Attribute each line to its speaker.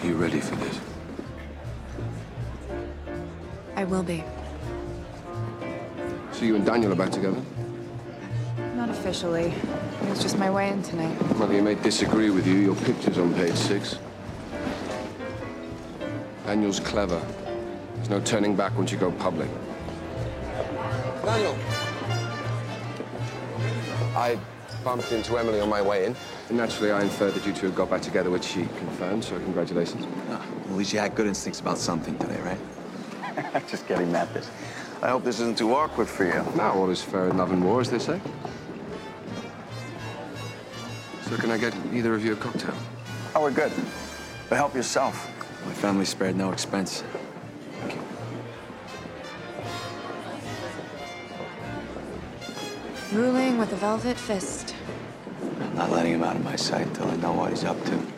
Speaker 1: Are you ready for this?
Speaker 2: I will be.
Speaker 3: So you and Daniel are back together?
Speaker 2: Not officially. It was just my way in tonight.
Speaker 3: Well, he may disagree with you. Your picture's on page 6. Daniel's clever. There's no turning back once you go public. Daniel! I bumped into Emily on my way in. And naturally, I inferred that you two had got back together, which she confirmed, so congratulations.
Speaker 4: Oh, at least you had good instincts about something today, right?
Speaker 5: Just kidding, Mathis. I hope this isn't too awkward for you.
Speaker 3: No, all is fair in love and war, as they say. So can I get either of you a cocktail?
Speaker 5: Oh, we're good. But help yourself.
Speaker 4: My family spared no expense.
Speaker 3: Thank you.
Speaker 2: Ruling with a velvet fist.
Speaker 4: I'm not letting him out of my sight till I know what he's up to.